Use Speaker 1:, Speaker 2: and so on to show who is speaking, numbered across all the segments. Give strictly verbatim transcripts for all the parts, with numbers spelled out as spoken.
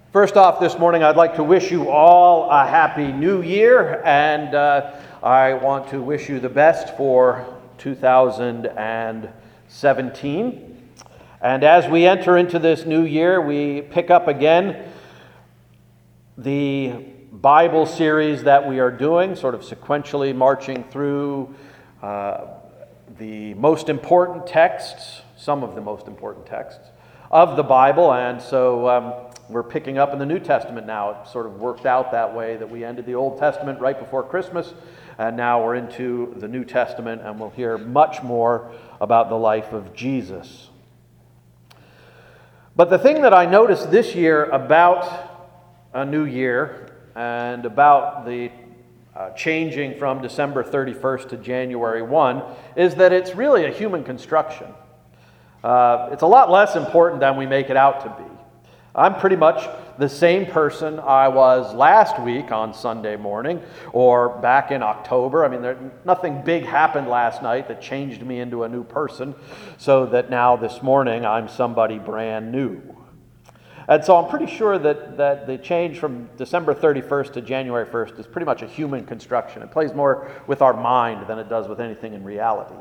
Speaker 1: First off, this morning I'd like to wish you all a happy new year, and uh, I want to wish you the best for two thousand seventeen. And as we enter into this new year, we pick up again the Bible series that we are doing, sort of sequentially marching through uh, the most important texts, some of the most important texts of the Bible. And so um, we're picking up in the New Testament now. It sort of worked out that way that we ended the Old Testament right before Christmas, and now we're into the New Testament, and we'll hear much more about the life of Jesus. But the thing that I noticed this year about a new year and about the uh, changing from December thirty-first to January first is that it's really a human construction. Uh, it's a lot less important than we make it out to be. I'm pretty much the same person I was last week on Sunday morning or back in October. I mean, there, nothing big happened last night that changed me into a new person, so that now this morning I'm somebody brand new. And so I'm pretty sure that, that the change from December thirty-first to January first is pretty much a human construction. It plays more with our mind than it does with anything in reality.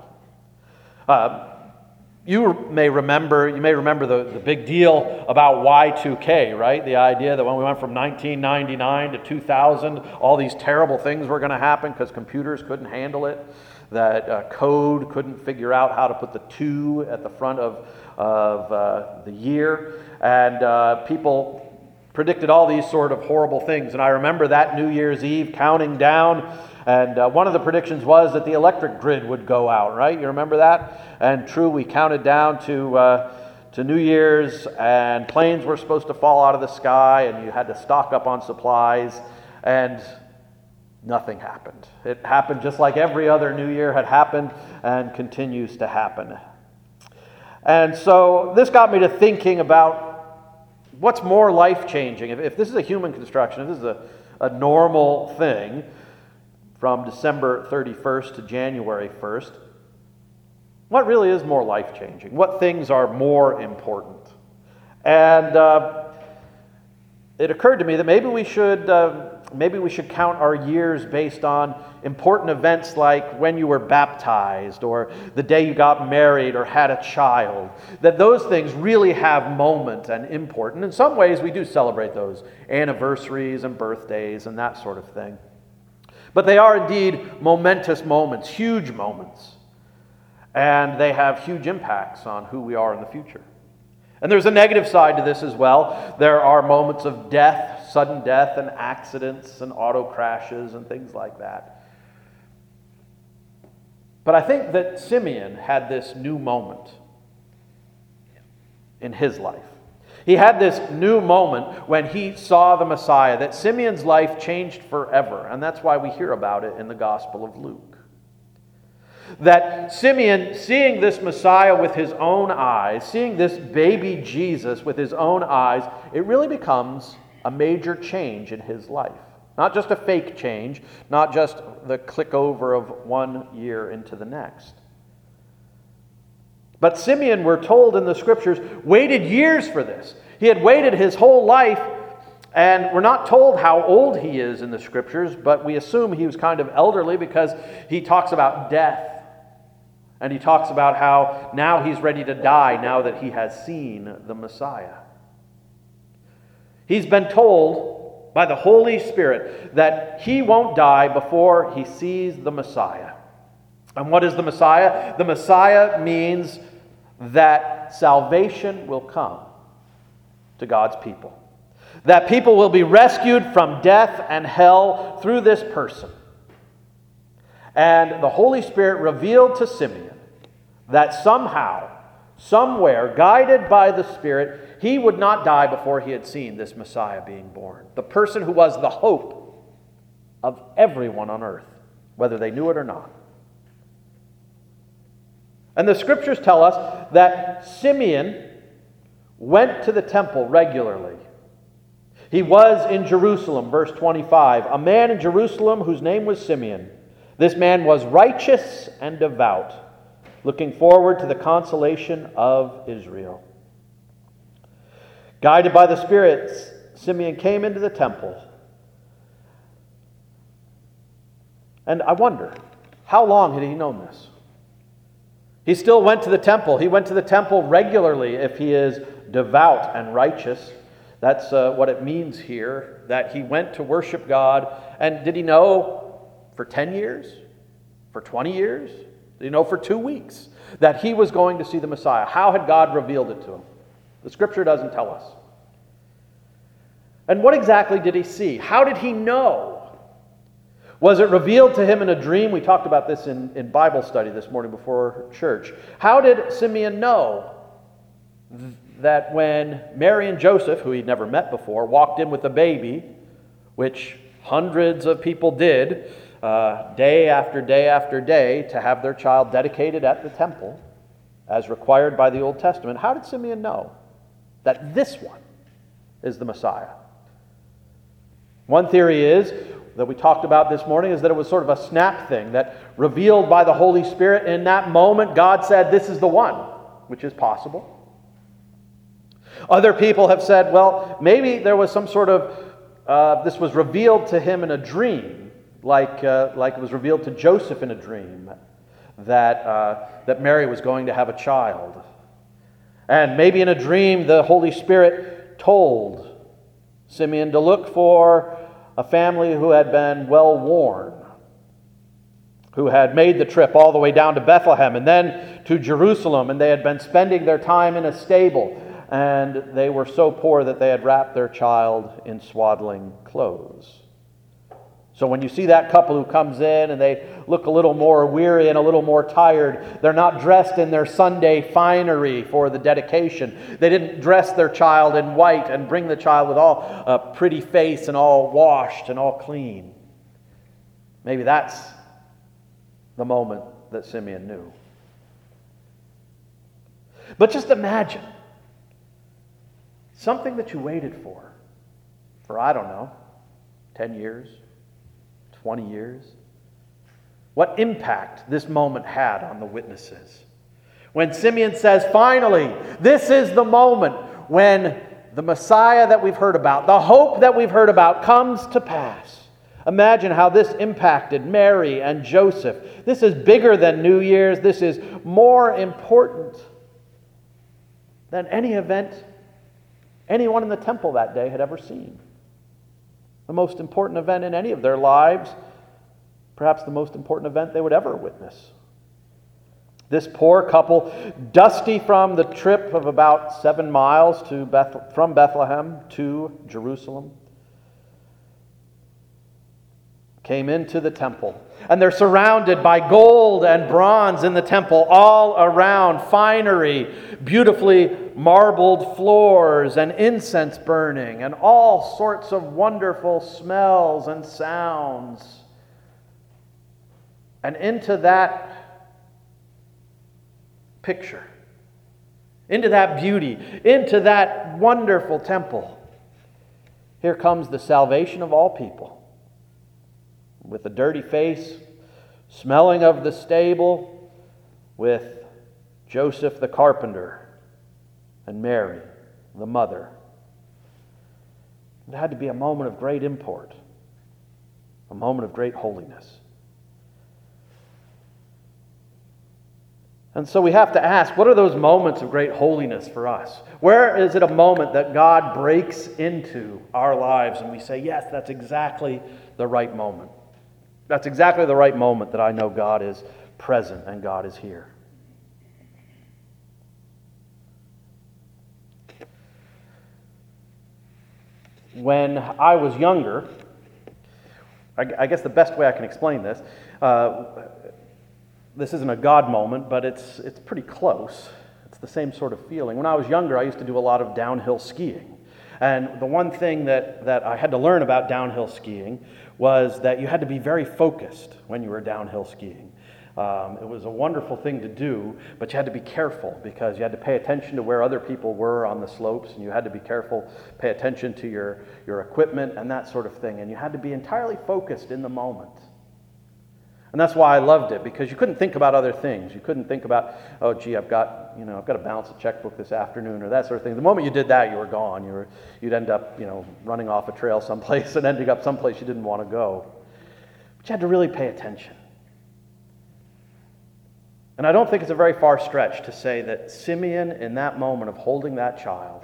Speaker 1: Uh, You may remember, you may remember the, the big deal about Y two K, right? The idea that when we went from nineteen ninety-nine to two thousand, all these terrible things were going to happen because computers couldn't handle it, that uh, code couldn't figure out how to put the two at the front of, of uh, the year, and uh, people predicted all these sort of horrible things. And I remember that New Year's Eve counting down, and uh, one of the predictions was that the electric grid would go out, right? You remember that? And true, we counted down to uh, to New Year's, and planes were supposed to fall out of the sky, and you had to stock up on supplies, and nothing happened. It happened just like every other New Year had happened and continues to happen. And so this got me to thinking about what's more life-changing. If, if this is a human construction, if this is a, a normal thing from December thirty-first to January first, what really is more life-changing? What things are more important? And uh, it occurred to me that maybe we should uh, maybe we should count our years based on important events like when you were baptized or the day you got married or had a child. That those things really have moment and import. And in some ways we do celebrate those, anniversaries and birthdays and that sort of thing. But they are indeed momentous moments, huge moments. And they have huge impacts on who we are in the future. And there's a negative side to this as well. There are moments of death, sudden death, and accidents and auto crashes and things like that. But I think that Simeon had this new moment in his life. He had this new moment when he saw the Messiah, that Simeon's life changed forever. And that's why we hear about it in the Gospel of Luke. That Simeon, seeing this Messiah with his own eyes, seeing this baby Jesus with his own eyes, it really becomes a major change in his life. Not just a fake change, not just the click over of one year into the next. But Simeon, we're told in the Scriptures, waited years for this. He had waited his whole life, and we're not told how old he is in the Scriptures, but we assume he was kind of elderly because he talks about death. And he talks about how now he's ready to die now that he has seen the Messiah. He's been told by the Holy Spirit that he won't die before he sees the Messiah. And what is the Messiah? The Messiah means that salvation will come to God's people. That people will be rescued from death and hell through this person. And the Holy Spirit revealed to Simeon that somehow, somewhere, guided by the Spirit, he would not die before he had seen this Messiah being born. The person who was the hope of everyone on earth, whether they knew it or not. And the Scriptures tell us that Simeon went to the temple regularly. He was in Jerusalem, verse twenty-five, a man in Jerusalem whose name was Simeon. This man was righteous and devout, looking forward to the consolation of Israel. Guided by the Spirit, Simeon came into the temple. And I wonder, how long had he known this? He still went to the temple. He went to the temple regularly if he is devout and righteous. That's uh, what it means here, that he went to worship God. And did he know for ten years? For twenty years? Did he know for two weeks that he was going to see the Messiah? How had God revealed it to him? The Scripture doesn't tell us. And what exactly did he see? How did he know? Was it revealed to him in a dream? We talked about this in, in Bible study this morning before church. How did Simeon know th- that when Mary and Joseph, who he'd never met before, walked in with a baby, which hundreds of people did, uh, day after day after day, to have their child dedicated at the temple, as required by the Old Testament, how did Simeon know that this one is the Messiah? One theory is, that we talked about this morning, is that it was sort of a snap thing, that revealed by the Holy Spirit in that moment, God said, this is the one, which is possible. Other people have said, well, maybe there was some sort of, uh, this was revealed to him in a dream, like, uh, like it was revealed to Joseph in a dream, that, uh, that Mary was going to have a child. And maybe in a dream, the Holy Spirit told Simeon to look for a family who had been well worn, who had made the trip all the way down to Bethlehem and then to Jerusalem, and they had been spending their time in a stable, and they were so poor that they had wrapped their child in swaddling clothes. So when you see that couple who comes in and they look a little more weary and a little more tired, they're not dressed in their Sunday finery for the dedication. They didn't dress their child in white and bring the child with all a pretty face and all washed and all clean. Maybe that's the moment that Simeon knew. But just imagine something that you waited for, for I don't know, ten years, twenty years. What impact this moment had on the witnesses. When Simeon says, finally, this is the moment when the Messiah that we've heard about, the hope that we've heard about, comes to pass. Imagine how this impacted Mary and Joseph. This is bigger than New Year's. This is more important than any event anyone in the temple that day had ever seen. The most important event in any of their lives, perhaps the most important event they would ever witness. This poor couple, dusty from the trip of about seven miles to Beth- from Bethlehem to Jerusalem, came into the temple. And they're surrounded by gold and bronze in the temple, all around, finery, beautifully marbled floors, and incense burning, and all sorts of wonderful smells and sounds. And into that picture, into that beauty, into that wonderful temple, here comes the salvation of all people. With a dirty face, smelling of the stable, with Joseph the carpenter and Mary, the mother. It had to be a moment of great import, a moment of great holiness. And so we have to ask, what are those moments of great holiness for us? Where is it a moment that God breaks into our lives and we say, yes, that's exactly the right moment. That's exactly the right moment that I know God is present and God is here. When I was younger, I guess the best way I can explain this, uh, this isn't a God moment, but it's it's pretty close. It's the same sort of feeling. When I was younger, I used to do a lot of downhill skiing. And the one thing that, that I had to learn about downhill skiing was that you had to be very focused when you were downhill skiing. Um, it was a wonderful thing to do, but you had to be careful because you had to pay attention to where other people were on the slopes, and you had to be careful, pay attention to your, your equipment and that sort of thing, and you had to be entirely focused in the moment. And that's why I loved it, because you couldn't think about other things. You couldn't think about, oh, gee, I've got, you know, I've got to balance a checkbook this afternoon or that sort of thing. The moment you did that, you were gone. You were, you'd end up, you know, running off a trail someplace and ending up someplace you didn't want to go. But you had to really pay attention. And I don't think it's a very far stretch to say that Simeon, in that moment of holding that child,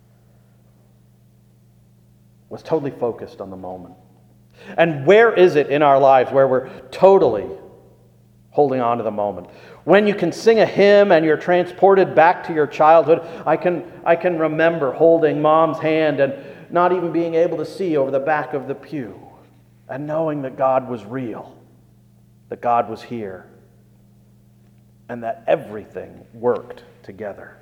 Speaker 1: was totally focused on the moment. And where is it in our lives where we're totally holding on to the moment? When you can sing a hymn and you're transported back to your childhood. I can, I can remember holding Mom's hand and not even being able to see over the back of the pew, and knowing that God was real, that God was here, and that everything worked together.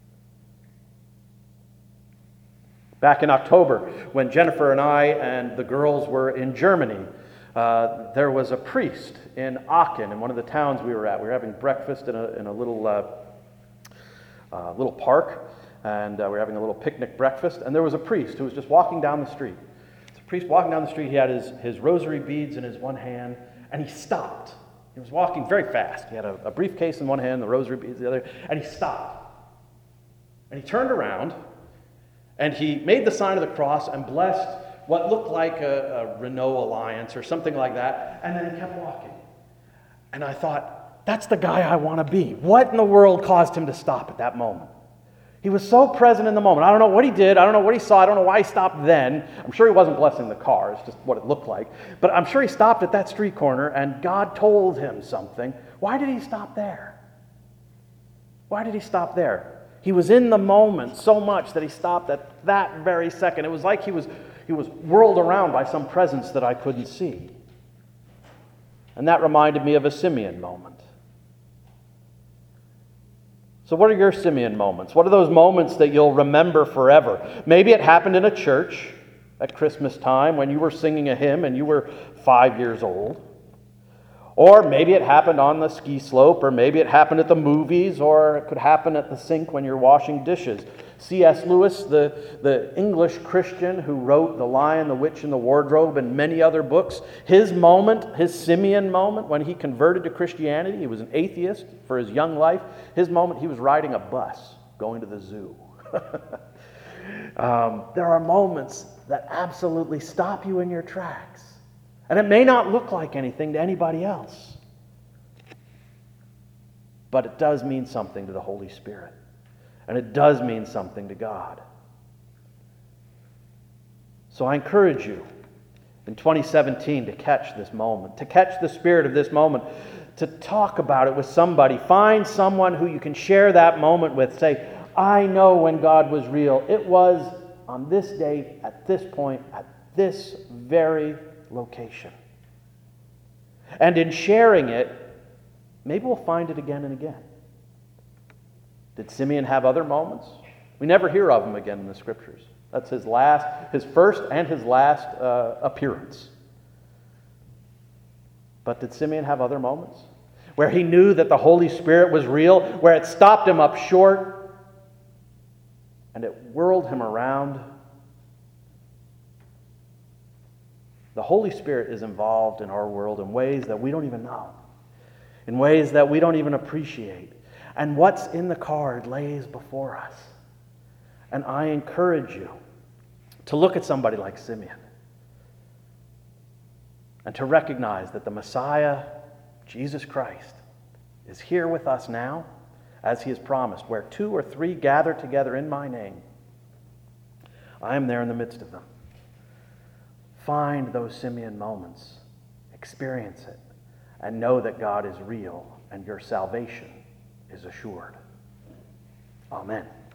Speaker 1: Back in October, when Jennifer and I and the girls were in Germany, uh, there was a priest in Aachen, in one of the towns we were at. We were having breakfast in a, in a little, uh, uh, little park, and uh, we were having a little picnic breakfast, and there was a priest who was just walking down the street. The priest walking down the street, he had his, his rosary beads in his one hand, and he stopped. He was walking very fast. He had a, a briefcase in one hand, the rosary beads in the other, and he stopped. And he turned around, and he made the sign of the cross and blessed what looked like a, a Renault Alliance or something like that, and then he kept walking. And I thought, that's the guy I want to be. What in the world caused him to stop at that moment? He was so present in the moment. I don't know what he did. I don't know what he saw. I don't know why he stopped then. I'm sure he wasn't blessing the car. It's just what it looked like. But I'm sure he stopped at that street corner, and God told him something. Why did he stop there? Why did he stop there? He was in the moment so much that he stopped at that very second. It was like he was, he was whirled around by some presence that I couldn't see. And that reminded me of a Simeon moment. So what are your Simeon moments? What are those moments that you'll remember forever? Maybe it happened in a church at Christmas time when you were singing a hymn and you were five years old. Or maybe it happened on the ski slope, or maybe it happened at the movies, or it could happen at the sink when you're washing dishes. C S Lewis, the, the English Christian who wrote The Lion, the Witch, and the Wardrobe and many other books, his moment, his Simeon moment when he converted to Christianity, he was an atheist for his young life, his moment, he was riding a bus going to the zoo. um, there are moments that absolutely stop you in your tracks. And it may not look like anything to anybody else, but it does mean something to the Holy Spirit. And it does mean something to God. So I encourage you in twenty seventeen to catch this moment, to catch the spirit of this moment, to talk about it with somebody. Find someone who you can share that moment with. Say, I know when God was real. It was on this date, at this point, at this very location. And in sharing it, maybe we'll find it again and again. Did Simeon have other moments? We never hear of him again in the Scriptures. That's his last, his first and his last uh, appearance. But did Simeon have other moments where he knew that the Holy Spirit was real, where it stopped him up short and it whirled him around? The Holy Spirit is involved in our world in ways that we don't even know, in ways that we don't even appreciate. And what's in the card lays before us. And I encourage you to look at somebody like Simeon and to recognize that the Messiah, Jesus Christ, is here with us now, as he has promised. Where two or three gather together in my name, I am there in the midst of them. Find those Simeon moments, experience it, and know that God is real and your salvation is assured. Amen.